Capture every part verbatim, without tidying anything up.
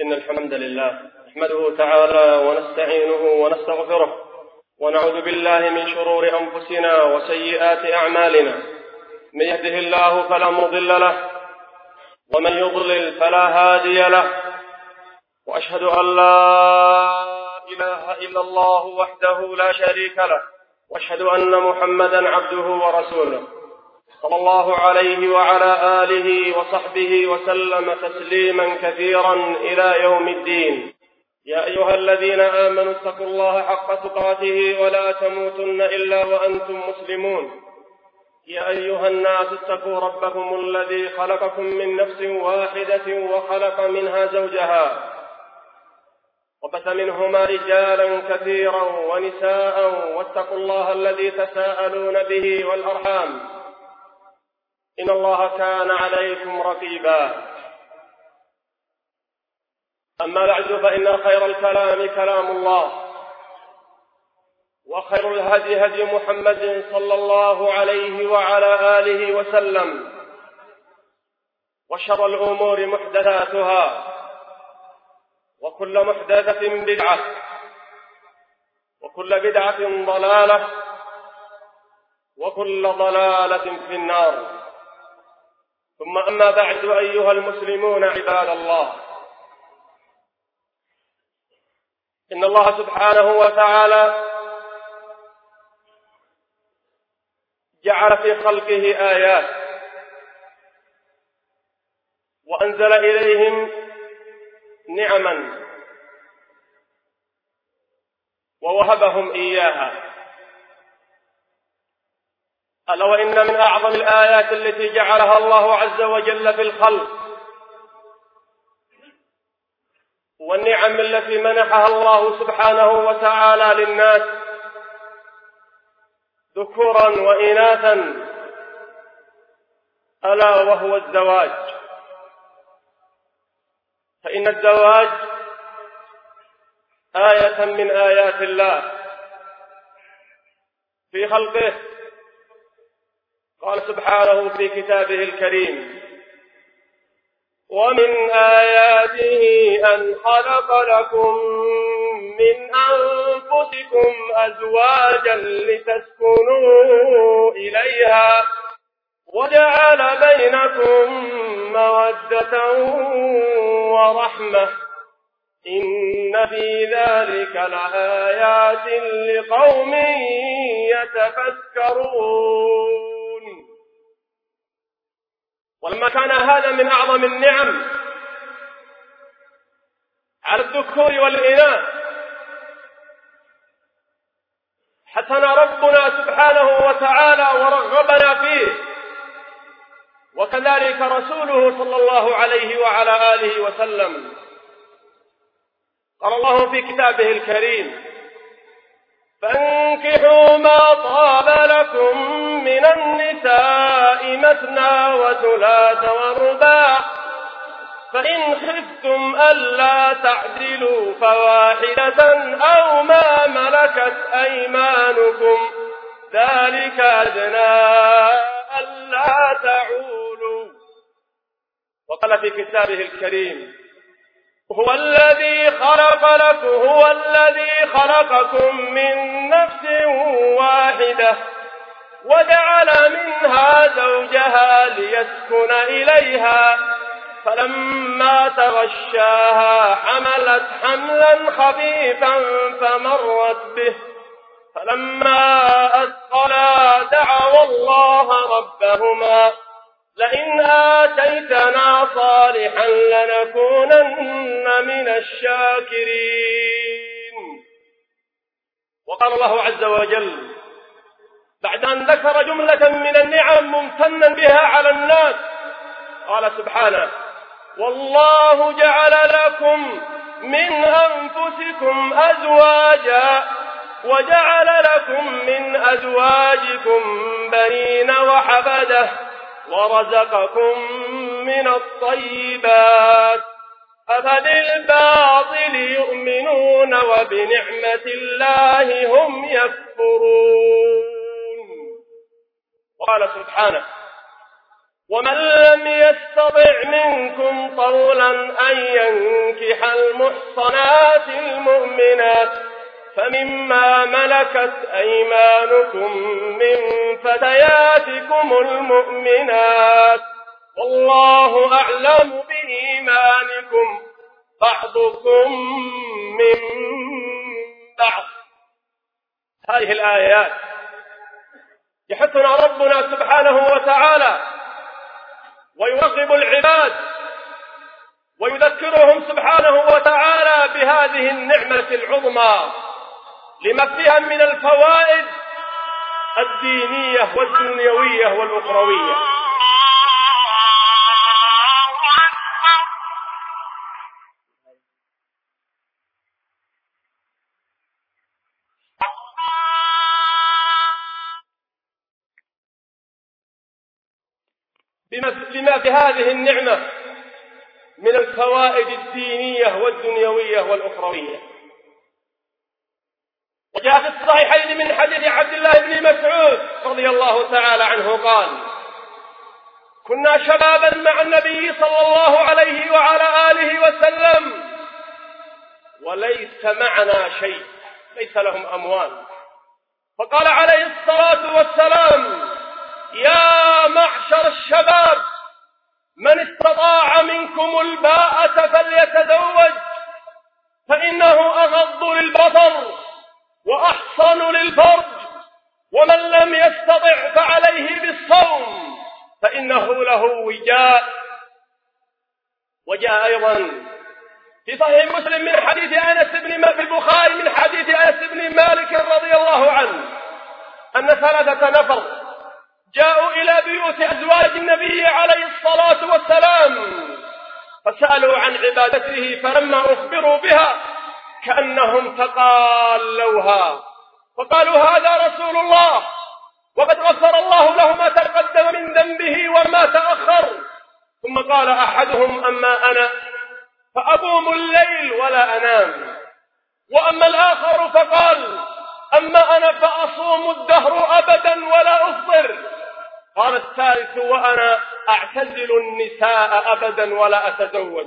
إن الحمد لله نحمده تعالى ونستعينه ونستغفره ونعوذ بالله من شرور أنفسنا وسيئات أعمالنا. من يهده الله فلا مضل له ومن يضلل فلا هادي له، وأشهد أن لا إله إلا الله وحده لا شريك له، وأشهد أن محمدا عبده ورسوله صلى الله عليه وعلى آله وصحبه وسلم تسليما كثيرا إلى يوم الدين. يا أيها الذين آمنوا اتقوا الله حق تقاته ولا تموتن إلا وأنتم مسلمون. يا أيها الناس اتقوا ربكم الذي خلقكم من نفس واحدة وخلق منها زوجها وبث منهما رجالا كثيرا ونساء، واتقوا الله الذي تساءلون به والأرحام إن الله كان عليكم رقيبا. أما بعد، فإن خير الكلام كلام الله، وخير الهدي هدي محمد صلى الله عليه وعلى آله وسلم، وشر الأمور محدثاتها، وكل محدثة بدعة، وكل بدعة ضلالة، وكل ضلالة في النار. ثم أما بعد، أيها المسلمون عباد الله، إن الله سبحانه وتعالى جعل في خلقه آيات، وأنزل إليهم نعما ووهبهم إياها. ألا وإن من أعظم الآيات التي جعلها الله عز وجل في الخلق والنعم التي منحها الله سبحانه وتعالى للناس ذكورا وإناثا، ألا وهو الزواج. فإن الزواج آية من آيات الله في خلقه. قال سبحانه في كتابه الكريم: ومن آياته أن خلق لكم من أنفسكم أزواجا لتسكنوا إليها وجعل بينكم مودة ورحمة إن في ذلك لآيات لقوم يتفكرون. ولما كان هذا من أعظم النعم على الذكور والإناث، حثنا ربنا سبحانه وتعالى ورغبنا فيه، وكذلك رسوله صلى الله عليه وعلى آله وسلم. قال الله في كتابه الكريم: فانكحوا ما طاب لكم من النساء مثنى وثلاث ورباع، فإن خفتم ألا تعدلوا فواحدة أو ما ملكت أيمانكم ذلك أدنى ألا تعولوا. وقال في كتابه الكريم: هو الذي خلق لكم هو الذي خلقكم من نفس واحدة وجعل منها زوجها ليسكن إليها، فلما تغشاها حملت حملا خفيفا فمرت به، فلما أثقلا دعوا الله ربهما لئن آتيتنا صالحا لنكونن من الشاكرين. وقال الله عز وجل بعد أن ذكر جملة من النعم ممتنا بها على الناس، قال سبحانه: والله جعل لكم من أنفسكم أزواجا وجعل لكم من أزواجكم بنين وحفدة ورزقكم من الطيبات، أفبالباطل يؤمنون وبنعمة الله هم يكفرون. قال سبحانه: ومن لم يستطع منكم طولا أن ينكح والمحصنات المؤمنات فمما ملكت أيمانكم من فتياتكم المؤمنات والله أعلم بإيمانكم بعضكم من بعض. هذه الآيات يحثنا ربنا سبحانه وتعالى ويرغب العباد ويذكرهم سبحانه وتعالى بهذه النعمة العظمى لما فيها من الفوائد الدينية والدنيوية والأخروية. بما في هذه النعمة من الفوائد الدينية والدنيوية والأخروية. وجاء في الصحيحين من حديث عبد الله بن مسعود رضي الله تعالى عنه قال: كنا شبابا مع النبي صلى الله عليه وعلى آله وسلم وليس معنا شيء، ليس لهم أموال، فقال عليه الصلاة والسلام: يا معشر الشباب من استطاع منكم الباءة فليتزوج فإنه أغض للبصر وأحصن للفرج، ومن لم يستطع فعليه بالصوم فإنه له وجاء. وجاء أيضا في صحيح مسلم من حديث أنس بن في البخاري من حديث أنس بن مالك رضي الله عنه أن ثلاثة نفر جاءوا إلى بيوت أزواج النبي عليه الصلاة والسلام فسألوا عن عبادته، فلما أخبروا بها كأنهم تقالوها فقالوا: هذا رسول الله وقد غفر الله له ما تقدم من ذنبه وما تأخر. ثم قال أحدهم: أما أنا فأقوم الليل ولا أنام. وأما الآخر فقال: أما أنا فأصوم الدهر أبدا ولا أفطر. قال الثالث: وأنا أعتزل النساء أبدا ولا أتزوج.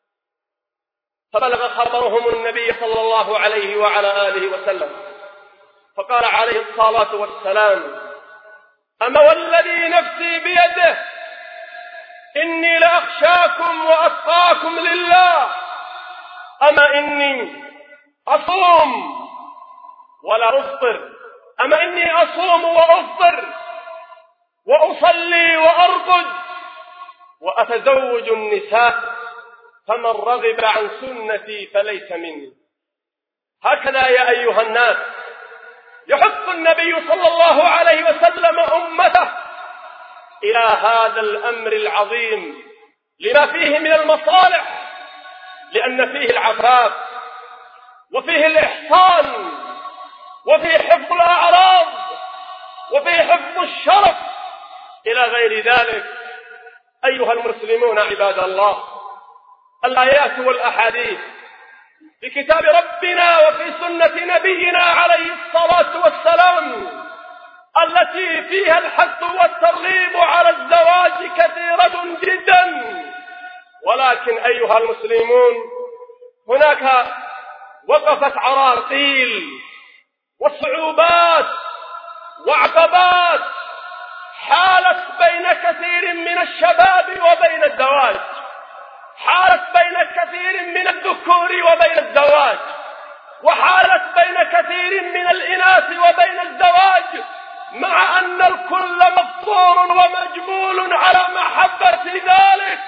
فبلغ خبرهم النبي صلى الله عليه وعلى آله وسلم فقال عليه الصلاة والسلام: أما والذي نفسي بيده إني لأخشاكم وأتقاكم لله، أما إني أصوم ولا أفطر، أما إني أصوم وأفطر وأصلي وأرقد وأتزوج النساء، فمن رغب عن سنتي فليس مني. هكذا يا أيها الناس يحث النبي صلى الله عليه وسلم أمته إلى هذا الأمر العظيم لما فيه من المصالح، لأن فيه العفاف وفيه الإحصان وفيه حفظ الأعراض وفيه حفظ الشرف إلى غير ذلك. أيها المسلمون عباد الله، الآيات والأحاديث في كتاب ربنا وفي سنة نبينا عليه الصلاة والسلام التي فيها الحث والترغيب على الزواج كثيرة جدا، ولكن أيها المسلمون هناك وقفت عراقيل وصعوبات وعقبات حالت بين كثير من الشباب وبين الزواج، حالت بين كثير من الذكور وبين الزواج، وحالت بين كثير من الإناث وبين الزواج، مع أن الكل مفطور ومجبول على محبة ذلك.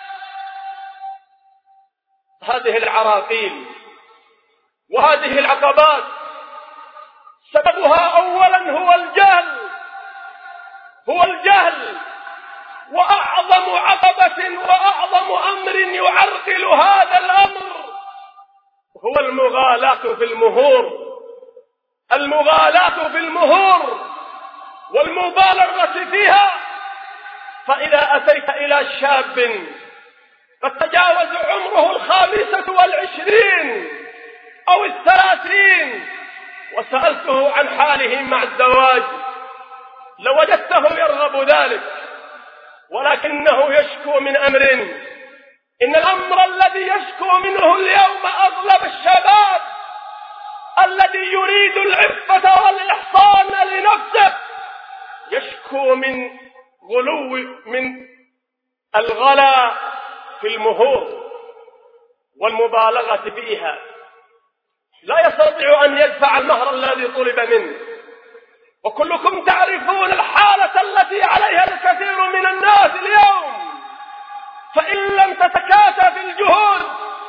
هذه العراقيل وهذه العقبات سببها أولا هو الجهل، هو الجهل وأعظم عقبة وأعظم أمر يعرقل هذا الأمر هو المغالاة في المهور، المغالاة في المهور والمبالغة فيها. فإذا أتيت إلى شاب قد تجاوز عمره الخامسة والعشرين أو الثلاثين وسألته عن حاله مع الزواج لوجدته يرغب ذلك، ولكنه يشكو من أمر إن الأمر الذي يشكو منه اليوم أغلب الشباب الذي يريد العفة والإحصان لنفسه يشكو من غلو من الغلا في المهور والمبالغة فيها، لا يستطيع أن يدفع المهر الذي طلب منه. وكلكم تعرفون الحالة التي عليها الكثير من الناس اليوم، فإن لم تتكاتف الجهود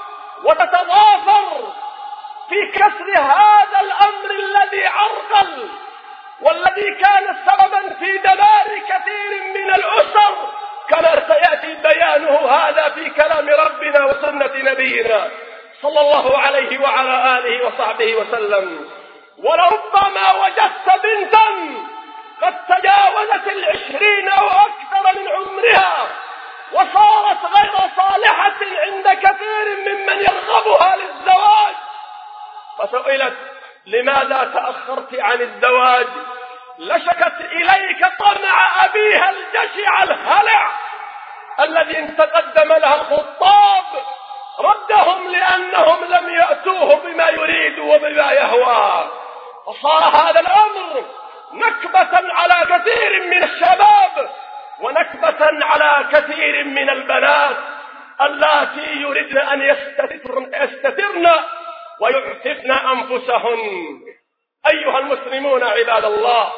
وتتضافر في كسر هذا الأمر الذي عرقل والذي كان سببا في دمار كثير من الأسر، كما سيأتي بيانه هذا في كلام ربنا وسنة نبينا صلى الله عليه وعلى آله وصحبه وسلم. ولربما وجدت بنتا قد تجاوزت العشرين أو أكثر من عمرها وصارت غير صالحة عند كثير ممن يرغبها للزواج، فسئلت لماذا تأخرت عن الزواج؟ لشكت إليك طمع أبيها الجشع الهلع الذي ان تقدم لها الخطاب ردهم لأنهم لم يأتوه بما يريد وبما يهوى. فصار هذا الأمر نكبة على كثير من الشباب ونكبة على كثير من البنات اللاتي يريدن أن يستترن, يستترن ويعففن أنفسهن. أيها المسلمون عباد الله،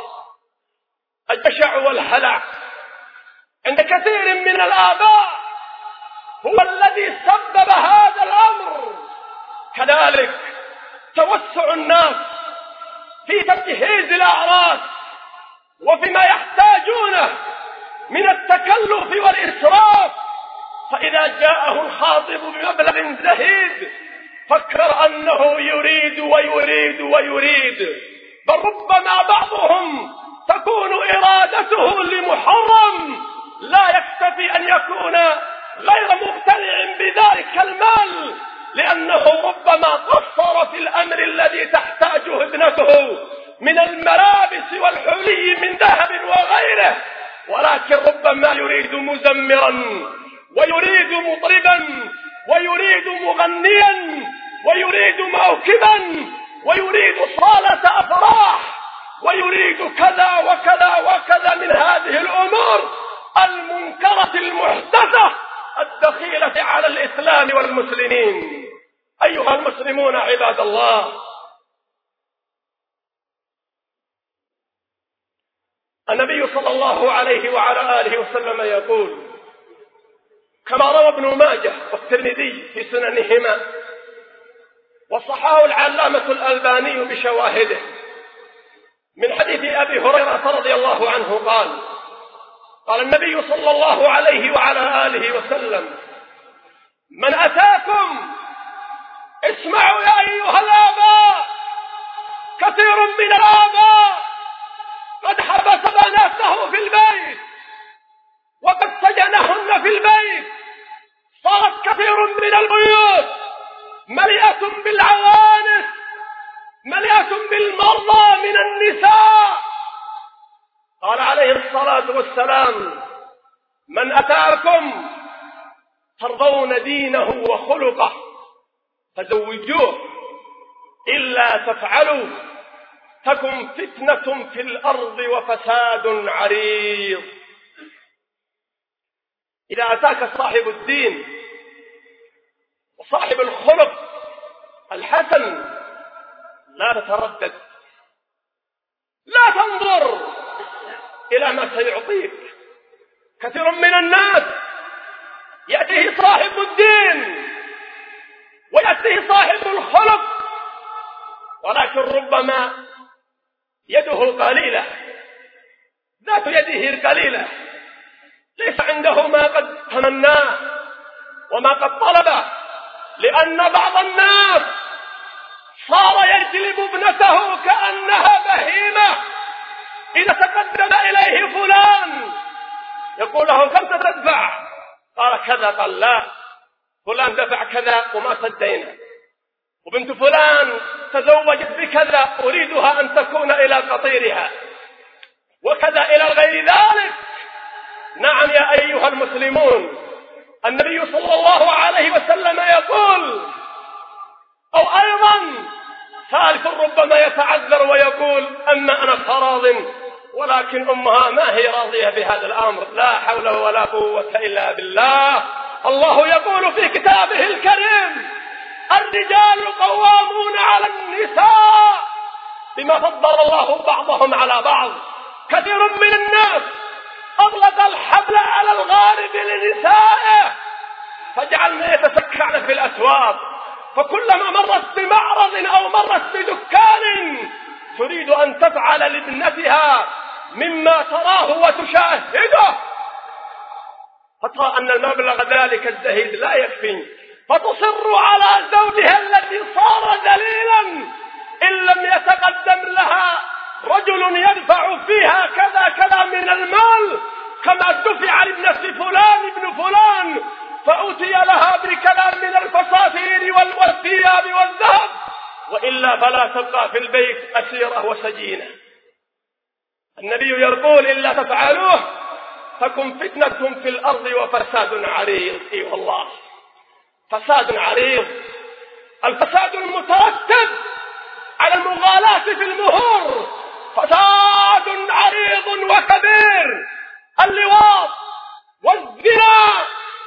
الجشع والهلع عند كثير من الآباء هو الذي سبب هذا الأمر. كذلك توسع الناس في تجهيز الأعراس وفيما يحتاجونه من التكلف والإسراف، فإذا جاءه الخاطب بمبلغ زهيد فكر أنه يريد ويريد ويريد، بل ربما بعضهم تكون إرادته لمحرم لا يكتفي أن يكون غير مقتنع بذلك المال، لأنه ربما قصر في الأمر الذي تحتاجه ابنته من الملابس والحلي من ذهب وغيره، ولكن ربما يريد مزمرا ويريد مطربا ويريد مغنيا ويريد موكبا ويريد صالة أفراح ويريد كذا وكذا وكذا من هذه الأمور المنكرة المحدثة الدخيلة على الإسلام والمسلمين. أيها المسلمون عباد الله، النبي صلى الله عليه وعلى آله وسلم يقول كما روى ابن ماجه والترمذي في سننهما وصححه العلامة الألباني بشواهده من حديث أبي هريرة رضي الله عنه قال قال النبي صلى الله عليه وعلى آله وسلم: من أتاكم، اسمعوا يا أيها الآباء، كثير من الآباء قد حبس بناته في البيت وقد سجنهن في البيت، صارت كثير من البيوت مليئة بالعوانس مليئة بالمرضى من النساء. قال عليه الصلاة والسلام: من أتاكم ترضون دينه وخلقه فزوجوه، إلا تفعلوا تكن فتنة في الأرض وفساد عريض. إذا أتاك صاحب الدين وصاحب الخلق الحسن لا تتردد، لا تنظر إلى ما سيعطيك. كثير من الناس يأتيه صاحب الدين ويأتيه صاحب الخلق، ولكن ربما يده قليلة، ذات يده القليلة، ليس عنده ما قد تمناه وما قد طلبه، لأن بعض الناس صار يجلب ابنته كأنها بهيمة. إذا تقدم إليه فلان يقول له: كم تدفع؟ قال كذا. قال: لا، فلان دفع كذا وما صدينا، وبنت فلان تزوجت بكذا، أريدها أن تكون إلى قطيرها، وكذا إلى غير ذلك. نعم يا أيها المسلمون، النبي صلى الله عليه وسلم يقول، أو أيضا ثالث ربما يتعذر ويقول: أما أنا فراض، ولكن أمها ما هي راضية بهذا الأمر. لا حول ولا قوة إلا بالله. الله يقول في كتابه الكريم: الرجال قوامون على النساء بما فضل الله بعضهم على بعض. كثير من الناس أطلق الحبل على الغارب لنسائه فجعلنا يتسكعن في الأسواق، فكلما مرت بمعرض أو مرت بدكان تريد أن تفعل لابنتها مما تراه وتشاهده، فترى أن المبلغ ذلك الزهيد لا يكفي، فتصر على زوجها الذي صار ذليلا إن لم يتقدم لها رجل يدفع فيها كذا كذا من المال، كما دفع لابنة فلان ابن فلان فأوتي لها بكلام من الفساتين والثياب والذهب، وإلا فلا تبقى في البيت أسيرة وسجينة. النبي يقول: إلا تفعلوه تكن فتنة في الأرض وفساد عريض. إي والله، فساد عريض. الفساد المترتب على المغالاة في المهور فساد عريض وكبير. اللواط والزنا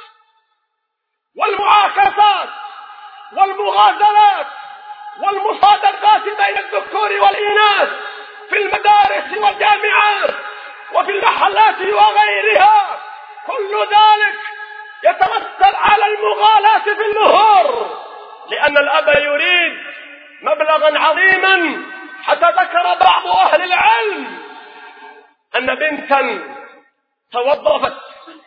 والمعاكسات والمغازلات والمصادقات بين الذكور والإناث في المدارس والجامعات وفي المحلات وغيرها، كل ذلك يترتب على المغالاة في المهور، لأن الأب يريد مبلغا عظيما. حتى ذكر بعض أهل العلم أن بنتا توظفت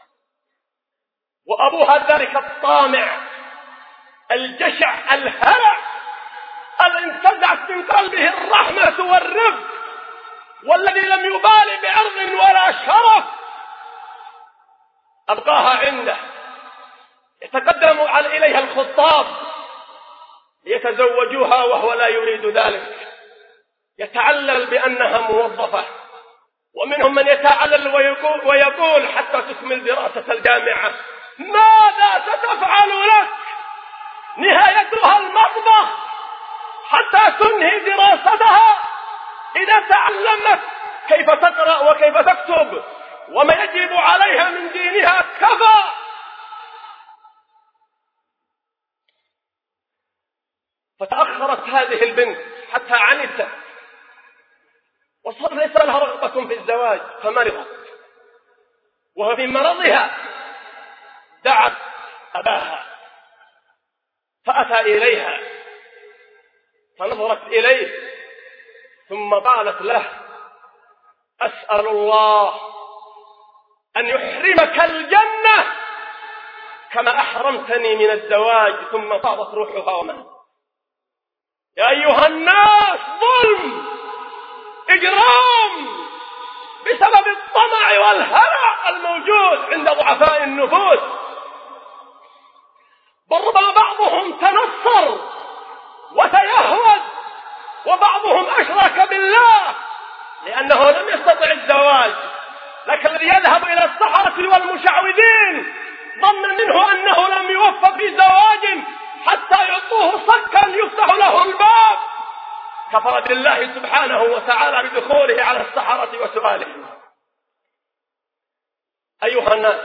وأبوها ذلك الطامع الجشع الهرع الذي انتزعت من قلبه الرحمة والرفق، والذي لم يبالي بعرض ولا شرف، أبقاها عنده. يتقدم إليها الخطاب ليتزوجوها وهو لا يريد ذلك، يتعلل بأنها موظفة، ومنهم من يتعلل ويقول, ويقول حتى تكمل دراسة الجامعة. ماذا ستفعل لك؟ نهايتها المطبخ حتى تنهي دراستها. إذا تعلمت كيف تقرأ وكيف تكتب وما يجب عليها من دينها كفى. فتأخرت هذه البنت حتى عنست وصار ليس لها رغبة في الزواج، فمرضت، وفي مرضها دعت أباها فأتى إليها فنظرت إليه ثم قالت له: أسأل الله أن يحرمك الجنة كما أحرمتني من الزواج. ثم طابت روحها ومات. يا أيها الناس، ظلم، إجرام بسبب الطمع والهرع الموجود عند ضعفاء النفوس. وربما بعضهم تنصر وتيهود، وبعضهم أشرك بالله لأنه لم يستطع الزواج، لكن الذي يذهب إلى السحرة والمشعوذين ظن منه أنه لم يوفق في زواج حتى يعطوه صكا يفتح له الباب، كفر بالله سبحانه وتعالى بدخوله على السحرة وسؤالهم. أيها الناس،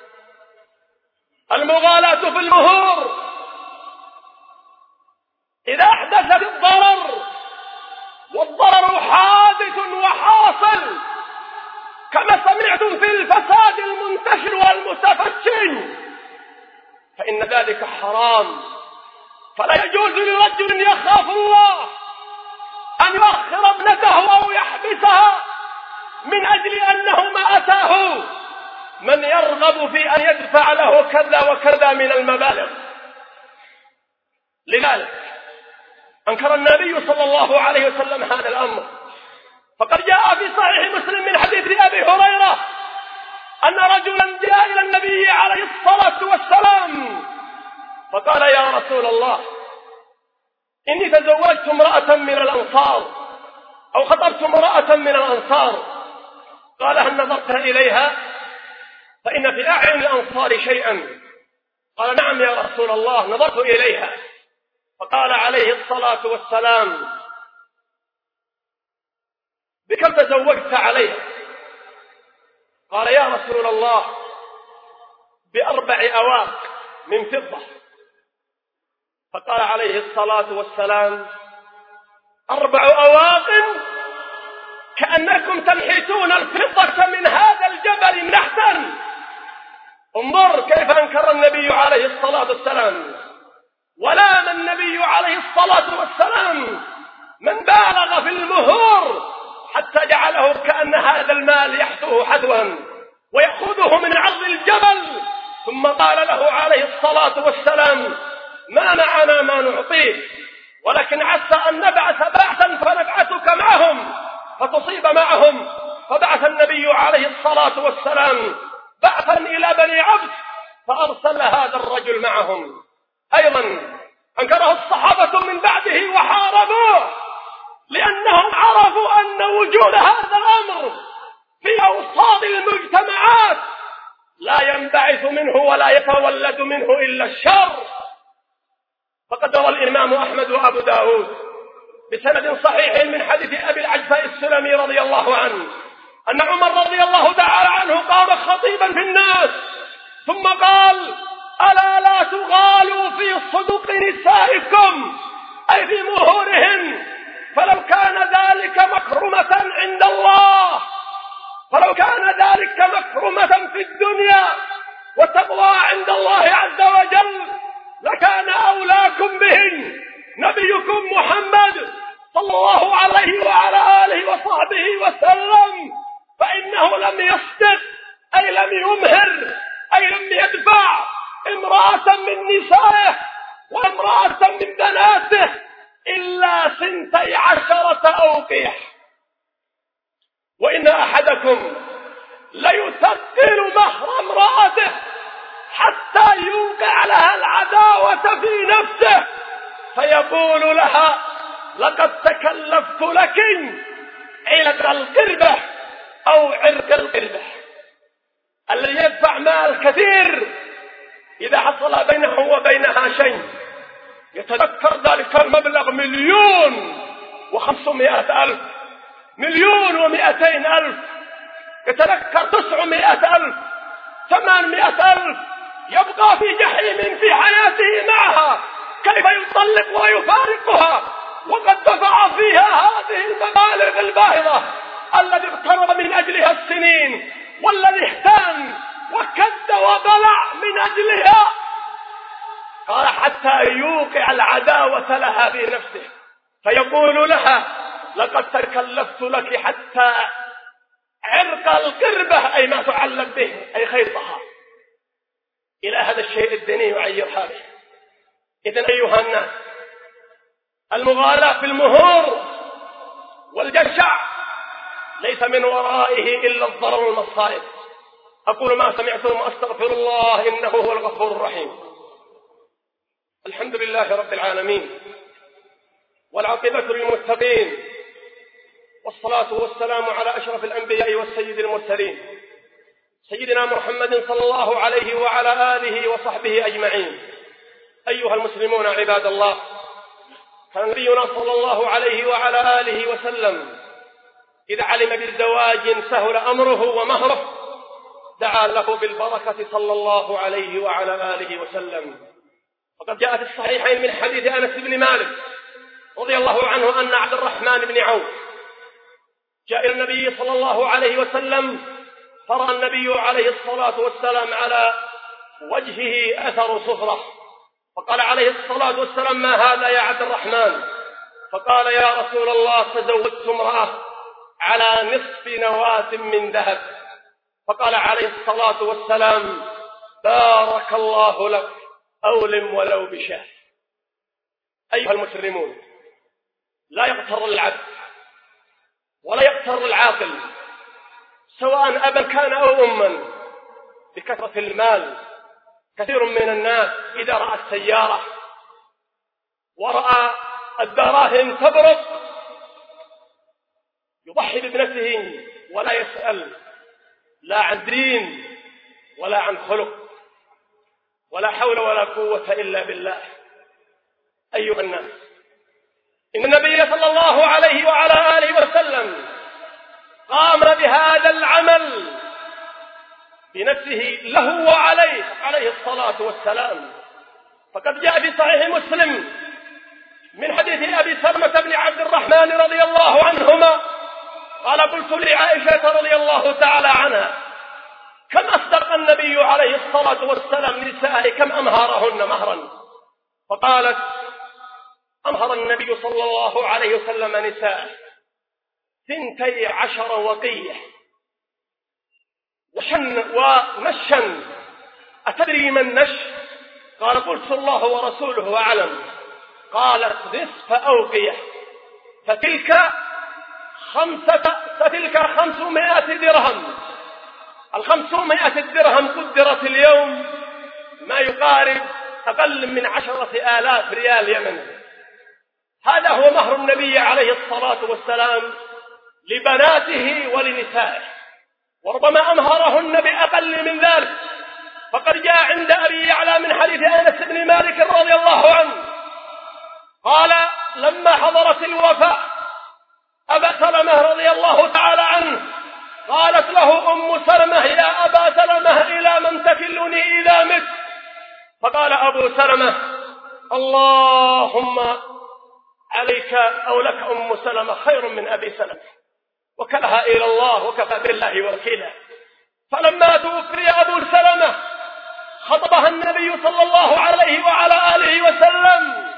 المغالاة في المهور إذا أحدثت الضرر، والضرر حادث وحاصل كما سمعتم في الفساد المنتشر والمتفشي، فإن ذلك حرام. فلا يجوز لرجل يخاف الله أن يؤخر ابنته أو يحبسها من أجل أنه ما أتاه من يرغب في أن يدفع له كذا وكذا من المبالغ. لذلك أنكر النبي صلى الله عليه وسلم هذا الأمر، فقد جاء في صحيح مسلم من حديث أبي هريرة أن رجلا جاء إلى النبي عليه الصلاة والسلام فقال: يا رسول الله، إني تزوجت امرأة من الأنصار أو خطبت امرأة من الأنصار. قال: هل نظرت إليها؟ فإن في أعين الأنصار شيئا قال نعم يا رسول الله، نظرت إليها. فقال عليه الصلاة والسلام بكم تزوجت عليها؟ قال يا رسول الله بأربع أواق من فضة. فقال عليه الصلاة والسلام أربع أواق كأنكم تنحتون الفضة من هذا الجبل نحتا. انظر كيف أنكر النبي عليه الصلاة والسلام، ولام النبي عليه الصلاة والسلام من بالغ في المهور حتى جعله كأن هذا المال يحثوه حثوا ويأخذه من عرض الجبل. ثم قال له عليه الصلاة والسلام ما معنا ما نعطيك، ولكن عسى أن نبعث بعثا فنبعثك معهم فتصيب معهم. فبعث النبي عليه الصلاة والسلام بعثا إلى بني عبد فأرسل هذا الرجل معهم. أيضا أنكره الصحابة من بعده وحاربوه، لأنهم عرفوا أن وجود هذا الأمر في أوساط المجتمعات لا ينبعث منه ولا يتولد منه إلا الشر. فقد روى الإمام أحمد وأبو داود بسند صحيح من حديث أبي العجفاء السلمي رضي الله عنه أن عمر رضي الله تعالى عنه قام خطيبا في الناس ثم قال ألا لا تغالوا في صدق نسائكم، أي في مهورهن، فلو كان ذلك مكرمة عند الله، فلو كان ذلك مكرمة في الدنيا وتقوى عند الله عز وجل لكان أولاكم بهن نبيكم محمد صلى الله عليه وعلى آله وصحبه وسلم، فإنه لم يصدق أي لم يمهر أي لم يدفع امرأة من نسائه وامرأة من بناته إلا سنتي عشرة أوقيح. وإن أحدكم ليثقل مهر امرأته حتى يوقع لها العداوة في نفسه فيقول لها لقد تكلفت لك علة القربة أو عرق القربة. الذي يدفع مال كثير إذا حصل بينه وبينها شيء يتذكر ذلك المبلغ مليون وخمسمائة ألف، مليون ومئتين ألف، يتذكر تسعمائة ألف، ثمانمائة ألف، يبقى في جحيم في حياته معها، كيف يطلق ويفارقها وقد دفع فيها هذه المبالغ الباهظة الذي اقترب من أجلها السنين والذي اهتم وكد وبلع من أجلها. قال حتى يوقع العداوة لها في نفسه فيقول لها لقد تكلفت لك حتى عرق القربة أي ما تعلق به أي خيطها. إلى هذا الشيء الدنيا يعير حاله. إذن أيها الناس المغالاة في المهور والجشع ليس من ورائه إلا الضرر والمصائب. أقول ما سمعتم وأستغفر الله إنه هو الغفور الرحيم. الحمد لله رب العالمين والعاقبة للمتقين والصلاة والسلام على أشرف الأنبياء والسيد المرسلين سيدنا محمد صلى الله عليه وعلى آله وصحبه أجمعين. أيها المسلمون عباد الله، كان نبينا صلى الله عليه وعلى آله وسلم إذا علم بالزواج سهل أمره ومهره دعا له بالبركة صلى الله عليه وعلى آله وسلم. وقد جاء في الصحيحين من حديث أنس بن مالك رضي الله عنه أن عبد الرحمن بن عوف جاء إلى النبي صلى الله عليه وسلم فرأى النبي عليه الصلاة والسلام على وجهه أثر صفرة، فقال عليه الصلاة والسلام ما هذا يا عبد الرحمن؟ فقال يا رسول الله تزوجت امرأة على نصف نواة من ذهب. فقال عليه الصلاة والسلام بارك الله لك أولم ولو بشاه. أيها المسلمون، لا يغتر العبد ولا يغتر العاقل سواء أبا كان أو أما بكثرة المال. كثير من الناس إذا رأى السيارة ورأى الدراهم تبرق يضحي بابنته ولا يسأل لا عن دين ولا عن خلق. ولا حول ولا قوة إلا بالله. أيها الناس، إن النبي صلى الله عليه وعلى آله وسلم قام بهذا العمل بنفسه له وعليه عليه الصلاة والسلام. فقد جاء في صحيح مسلم من حديث أبي سلمة بن عبد الرحمن رضي الله عنهما قال: قلت لعائشة رضي الله تعالى عنها: كم أصدق النبي عليه الصلاة والسلام نسائه، كم أمهرهن مهرا؟ فقالت: أمهر النبي صلى الله عليه وسلم نسائه ثنتي عشر وقية وشن ونشا. أتدري ما النش؟ قال: قلت الله ورسوله أعلم. قالت: نصف أوقية، فتلك خمسة فتلك خمسمائة درهم. الخمسمائة درهم قدرت اليوم ما يقارب أقل من عشرة آلاف ريال يمني. هذا هو مهر النبي عليه الصلاة والسلام لبناته ولنسائه، وربما أمهرهن بأقل من ذلك. فقد جاء عند أبي يعلى من حديث أنس بن مالك رضي الله عنه قال: لما حضرت الوفاة أبا سلمة رضي الله تعالى عنه قالت له أم سلمة: يا أبا سلمة إلى من تكلني إذا مت؟ فقال أبو سلمة: اللهم عليك أو لك أم سلمة خير من أبي سلمة، وكلها إلى الله وكفى بالله وكيلا. فلما توفي أبو سلمة خطبها النبي صلى الله عليه وعلى آله وسلم،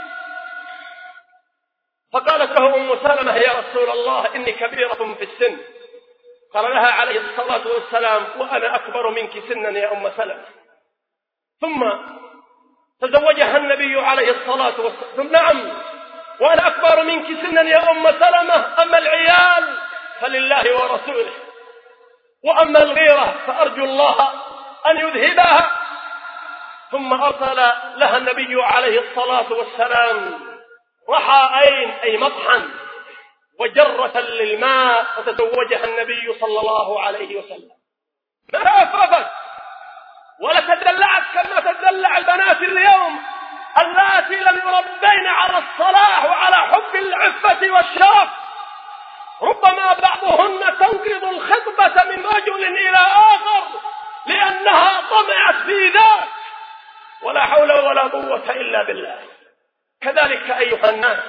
فقالت له أم سلمة: يا رسول الله إني كبيرة في السن. قال لها عليه الصلاة والسلام: وأنا أكبر منك سنا يا أم سلمة. ثم تزوجها النبي عليه الصلاة والسلام. نعم، وأنا أكبر منك سنا يا أم سلمة، أما العيال فلله ورسوله، وأما الغيرة فأرجو الله أن يذهبها. ثم أرسل لها النبي عليه الصلاة والسلام رحاءين أي مطحا وجرة للماء، فتزوجها النبي صلى الله عليه وسلم. ما أفرفت ولا تدلعت كما تدلع البنات اليوم اللاتي لم يربين على الصلاح وعلى حب العفة والشرف. ربما بعضهن تنقض الخطبة من رجل إلى آخر لأنها طمعت في ذاك، ولا حول ولا قوة إلا بالله. كذلك أيها الناس،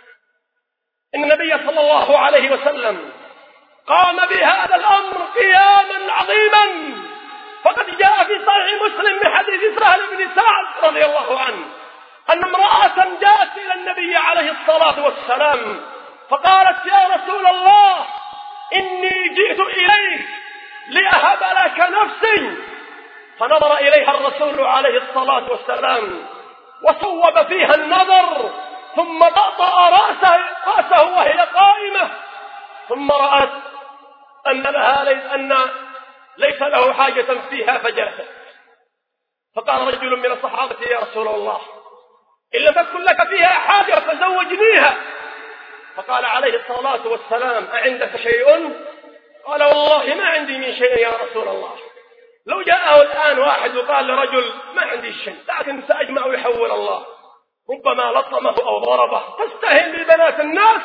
إن النبي صلى الله عليه وسلم قام بهذا الأمر قياما عظيما. فقد جاء في صحيح مسلم من حديث سهل بن سعد رضي الله عنه أن امرأة جاءت إلى النبي عليه الصلاة والسلام فقالت: يا رسول الله، إني جئت إليك لأهب لك نفسي. فنظر إليها الرسول عليه الصلاة والسلام وصوب فيها النظر، ثم طأطأ رأسه, رأسه وهي قائمة، ثم رأت أن لها ليس, أن ليس له حاجة فيها فجلست. فقال رجل من الصحابة: يا رسول الله، إن لم تكن لك فيها حاجة فزوجنيها. فقال عليه الصلاة والسلام: أعندك شيء؟ قال: والله ما عندي من شيء يا رسول الله. لو جاءه الآن واحد وقال لرجل: ما عندي شيء لكن سأجمع يحول الله، ربما لطمه أو ضربه. تستهين ببنات الناس؟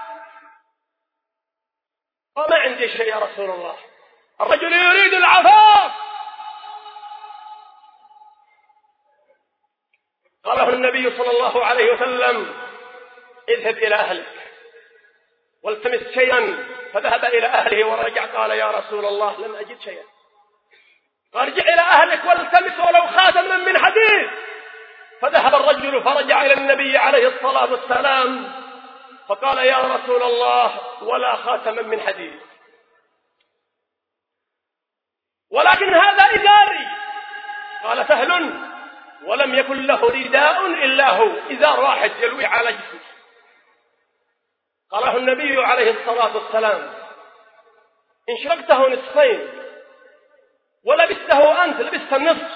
قال: ما عندي شيء يا رسول الله. الرجل يريد العفاف. قاله النبي صلى الله عليه وسلم: اذهب إلى أهلك والتمس شيئا. فذهب إلى أهله ورجع قال: يا رسول الله، لم أجد شيئا. قال: ارجع إلى أهلك والتمس ولو خاتما من حديد. فذهب الرجل فرجع إلى النبي عليه الصلاة والسلام فقال: يا رسول الله، ولا خاتما من حديد، ولكن هذا إزاري. قال سهل: ولم يكن له رداء إلا هو، إزار واحد يلوي على جسمه. قاله النبي عليه الصلاة والسلام: إن شرقته نصفين ولبسته أنت لبست النصف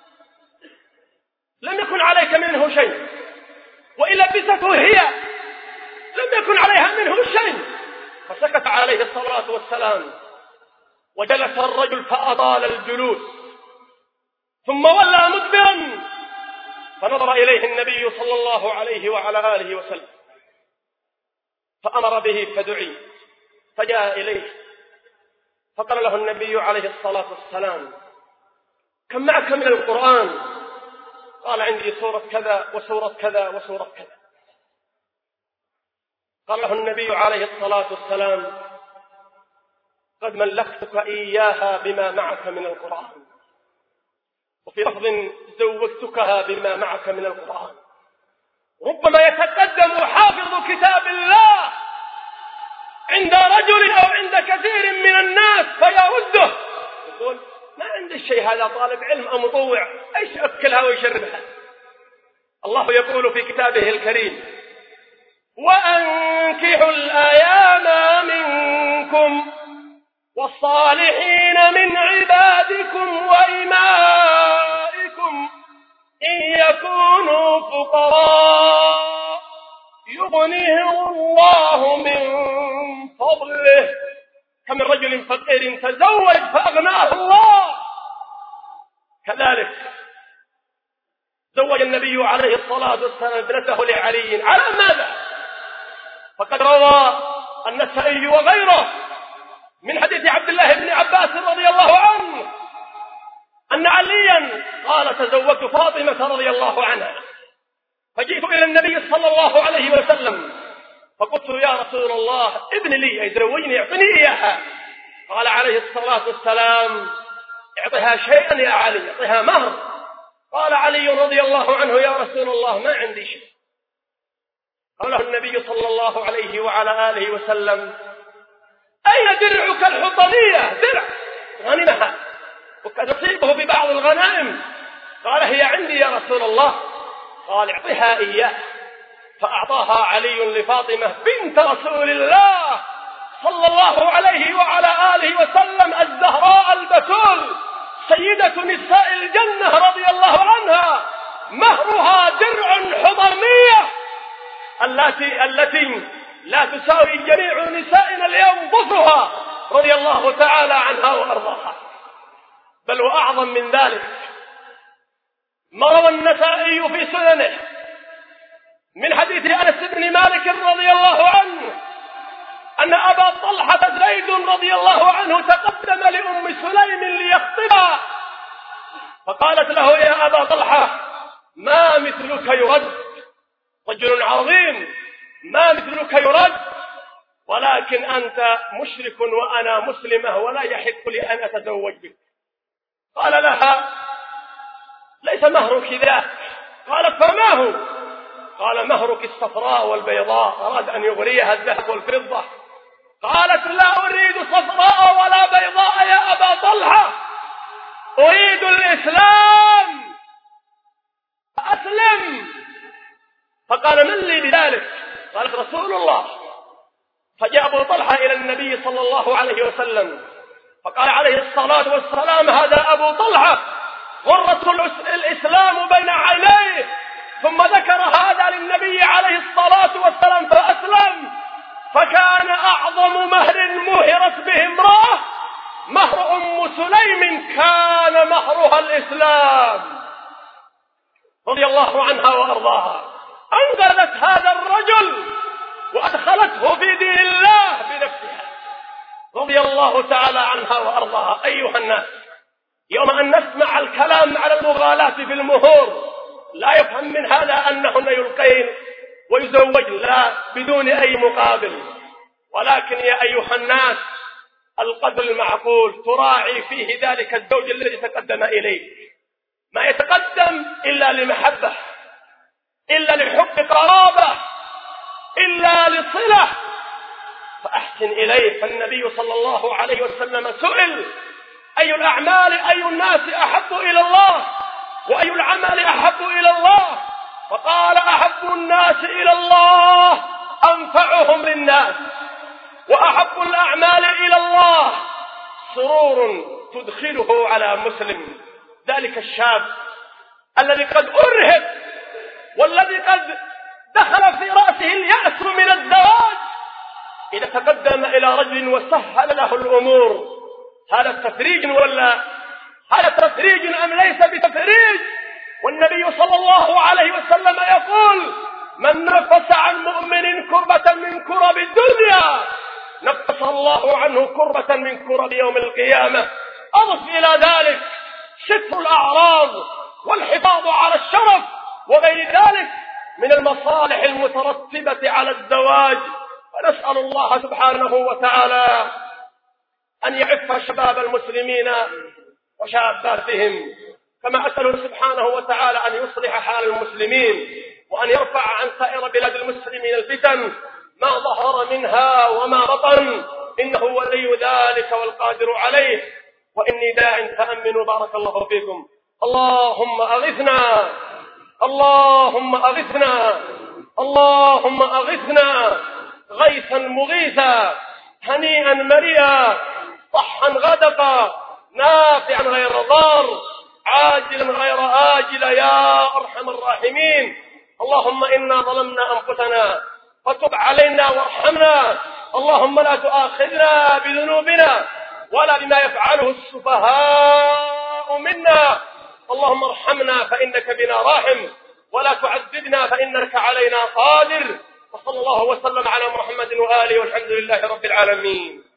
لم يكن عليك منه شيء، وإن لبسته هي لم يكن عليها منه شيء. فسكت عليه الصلاة والسلام، وجلس الرجل فأطال الجلوس، ثم ولى مدبرا فنظر إليه النبي صلى الله عليه وعلى آله وسلم فأمر به فدعي، فجاء إليه فقال له النبي عليه الصلاة والسلام: كم معك من القرآن؟ قال: عندي سورة كذا وسورة كذا وسورة كذا. قال له النبي عليه الصلاة والسلام: قد ملكتك إياها بما معك من القرآن، وفي لفظ: زوجتكها بما معك من القرآن. ربما يتقدم حافظ كتاب الله عند رجل أو عند كثير من الناس فيرده، يقول: ما عندي الشيء، هذا طالب علم أو مطوع، ايش أكلها ويشربها؟ الله يقول في كتابه الكريم: وأنكحوا الأيام منكم والصالحين من عبادكم وإمائكم إن يكونوا فقراء يغنيهم الله من فضله، كم من رجل فقير تزوج فأغناه الله. كذلك زوج النبي عليه الصلاة والسلام ابنته لعلي على ماذا؟ فقد روى النسائي وغيره من حديث عبد الله بن عباس رضي الله عنه أن عليا قال: تزوجت فاطمة رضي الله عنها، فجئت إلى النبي صلى الله عليه وسلم فقلت: يا رسول الله، ابن لي، أي زوجني، اعطني إياها. قال عليه الصلاة والسلام: اعطها شيئا يا علي، اعطها مهر. قال علي رضي الله عنه: يا رسول الله، ما عندي شيء. قال له النبي صلى الله عليه وعلى آله وسلم: أين درعك الحطمية؟ درع غنمها وقد تصيبه ببعض الغنائم. قال: هي عندي يا رسول الله. قال: اعطها إياه. فأعطاها علي لفاطمة بنت رسول الله صلى الله عليه وعلى آله وسلم الزهراء البتول سيدة نساء الجنة رضي الله عنها، مهرها درع حضرمية التي التي لا تساوي جميع نسائنا اليوم ضفرها رضي الله تعالى عنها وأرضاها. بل وأعظم من ذلك ما روى النسائي في سننه من حديث أنس بن مالك رضي الله عنه أن أبا طلحة زيد رضي الله عنه تقدم لأم سليم ليخطبها، فقالت له: يا أبا طلحة، ما مثلك يرد، رجل عظيم، ما مثلك يرد، ولكن أنت مشرك وأنا مسلمة ولا يحق لي أن أتزوج بك. قال لها: ليس مهرك ذاك. قالت: فما هو؟ قال: مهرك الصفراء والبيضاء. أراد أن يغريها الذهب والفضة. قالت: لا أريد صفراء ولا بيضاء يا أبا طلحة، أريد الإسلام، أسلم. فقال: من لي بذلك؟ قالت: رسول الله. فجاء أبو طلحة إلى النبي صلى الله عليه وسلم فقال عليه الصلاة والسلام: هذا أبو طلحة، ورث الإسلام بين عينيه. ثم ذكر هذا للنبي عليه الصلاة والسلام فأسلم. فكان أعظم مهر مهرت به امرأة مهر أم سليم، كان مهرها الإسلام رضي الله عنها وأرضاها. أنقذت هذا الرجل وأدخلته في دين الله بنفسها رضي الله تعالى عنها وأرضاها. أيها الناس، يوم أن نسمع الكلام على المغالاة في المهور لا يفهم من هذا أنهن يلقين ويزوجن، لا، بدون أي مقابل. ولكن يا أيها الناس، القدر المعقول تراعي فيه ذلك الزوج الذي تقدم إليه، ما يتقدم إلا لمحبة، إلا لحب قرابة، إلا لصلة، فأحسن إليه. فالنبي صلى الله عليه وسلم سئل: أي الأعمال أي الناس أحب إلى الله، وأي العمل أحب إلى الله؟ فقال: أحب الناس إلى الله أنفعهم للناس، وأحب الأعمال إلى الله سرور تدخله على مسلم. ذلك الشاب الذي قد أرهب والذي قد دخل في رأسه اليأس من الزواج، إذا تقدم إلى رجل وسهل له الأمور، هذا تفريج ولا هذا تفريج أم ليس بتفريج؟ والنبي صلى الله عليه وسلم يقول: من نفس عن مؤمن كربة من كرب الدنيا نفس الله عنه كربة من كرب يوم القيامة. أضف إلى ذلك ستر الأعراض والحفاظ على الشرف وغير ذلك من المصالح المترتبة على الزواج. ونسأل الله سبحانه وتعالى أن يعف شباب المسلمين وشاباتهم، كما أسأله سبحانه وتعالى أن يصلح حال المسلمين وأن يرفع عن سائر بلاد المسلمين الفتن ما ظهر منها وما بطن، إنه ولي ذلك والقادر عليه. وإني داع فأمنوا بارك الله فيكم. اللهم أغثنا، اللهم أغثنا، اللهم أغثنا غيثا مغيثا هنيئا مريئا صحا غدقا نافعا غير ضار عاجلا غير آجل يا أرحم الراحمين. اللهم إنا ظلمنا أنفسنا فتب علينا وارحمنا. اللهم لا تؤاخذنا بذنوبنا ولا بما يفعله السفهاء منا. اللهم ارحمنا فإنك بنا راحم ولا تعذبنا فإنك علينا قادر. وصلى الله وسلم على محمد وآله والحمد لله رب العالمين.